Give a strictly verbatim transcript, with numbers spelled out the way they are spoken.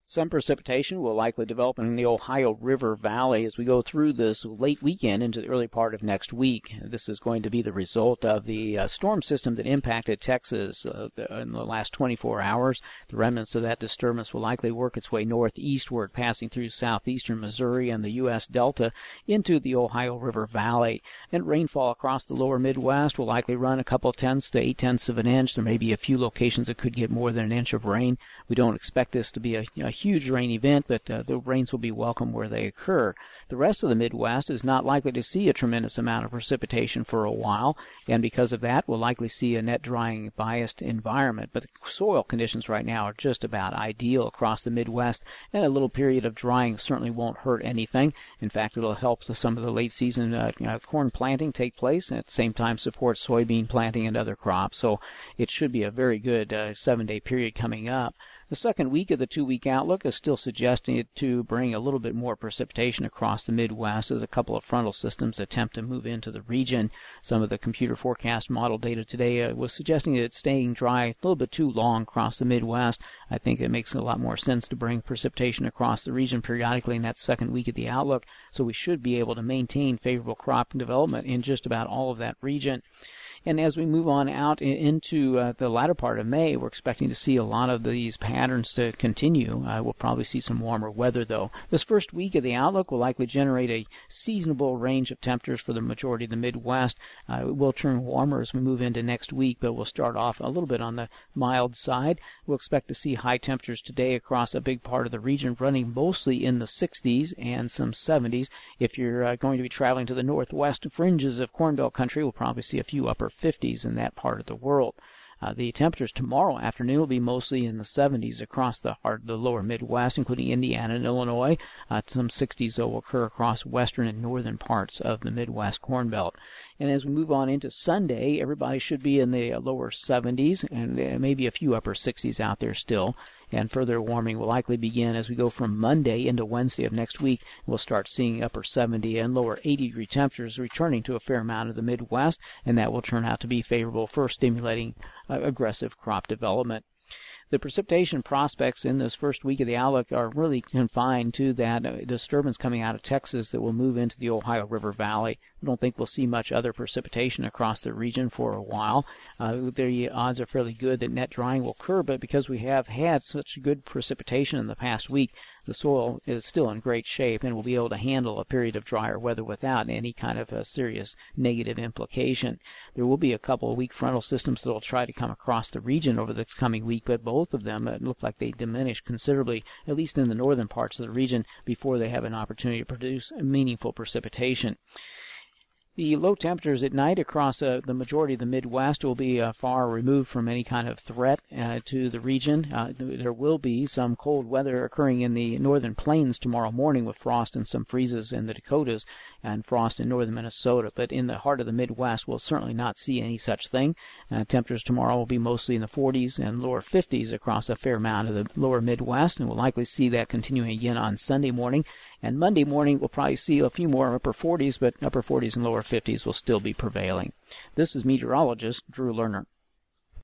Some precipitation will likely develop in the Ohio River Valley as we go through this late weekend into the early part of next week. This is going to be the result of the uh, storm system that impacted Texas uh, the, in the last twenty-four hours. The remnants of that disturbance will likely work its way northeastward, passing through southeastern Missouri and the U S Delta into the Ohio River Valley. And rainfall across the lower Midwest will likely run a couple tenths to eight tenths of an inch. There may be a few locations that could get more than an inch of rain. We don't expect this to be a, a huge rain event, but uh, the rains will be welcome where they occur. The rest of the Midwest is not likely to see a tremendous amount of precipitation for a while, and because of that, we'll likely see a net drying biased environment. But the soil conditions right now are just about ideal across the Midwest, and a little period of drying certainly won't hurt anything. In fact, it'll help some of the late season uh, uh, corn planting take place, and at the same time support soybean planting and other crops. So it should be a very good uh, seven-day period coming up. The second week of the two-week outlook is still suggesting it to bring a little bit more precipitation across the Midwest as a couple of frontal systems attempt to move into the region. Some of the computer forecast model data today uh, was suggesting that it's staying dry a little bit too long across the Midwest. I think it makes a lot more sense to bring precipitation across the region periodically in that second week of the outlook, so we should be able to maintain favorable crop development in just about all of that region. And as we move on out into uh, the latter part of May, we're expecting to see a lot of these patterns to continue. Uh, we'll probably see some warmer weather, though. This first week of the outlook will likely generate a seasonable range of temperatures for the majority of the Midwest. Uh, it will turn warmer as we move into next week, but we'll start off a little bit on the mild side. We'll expect to see high temperatures today across a big part of the region, running mostly in the sixties and some seventies. If you're uh, going to be traveling to the northwest fringes of Corn Belt country, we'll probably see a few upper fifties in that part of the world. Uh, the temperatures tomorrow afternoon will be mostly in the seventies across the heart of the lower Midwest, including Indiana and Illinois. Uh, some sixties, though, will occur across western and northern parts of the Midwest Corn Belt. And as we move on into Sunday, everybody should be in the uh, lower seventies and uh, maybe a few upper sixties out there still. And further warming will likely begin as we go from Monday into Wednesday of next week. We'll start seeing upper seventy and lower eighty degree temperatures returning to a fair amount of the Midwest, and that will turn out to be favorable for stimulating uh, aggressive crop development. The precipitation prospects in this first week of the outlook are really confined to that uh, disturbance coming out of Texas that will move into the Ohio River Valley. I don't think we'll see much other precipitation across the region for a while. Uh, the odds are fairly good that net drying will occur, but because we have had such good precipitation in the past week, the soil is still in great shape and will be able to handle a period of drier weather without any kind of a serious negative implication. There will be a couple of weak frontal systems that will try to come across the region over this coming week, but both of them uh, look like they diminish considerably, at least in the northern parts of the region, before they have an opportunity to produce meaningful precipitation. The low temperatures at night across uh, the majority of the Midwest will be uh, far removed from any kind of threat uh, to the region. Uh, there will be some cold weather occurring in the northern plains tomorrow morning with frost and some freezes in the Dakotas and frost in northern Minnesota. But in the heart of the Midwest, we'll certainly not see any such thing. Uh, temperatures tomorrow will be mostly in the forties and lower fifties across a fair amount of the lower Midwest, and we'll likely see that continuing again on Sunday morning. And Monday morning, we'll probably see a few more upper forties, but upper forties and lower fifties will still be prevailing. This is meteorologist Drew Lerner.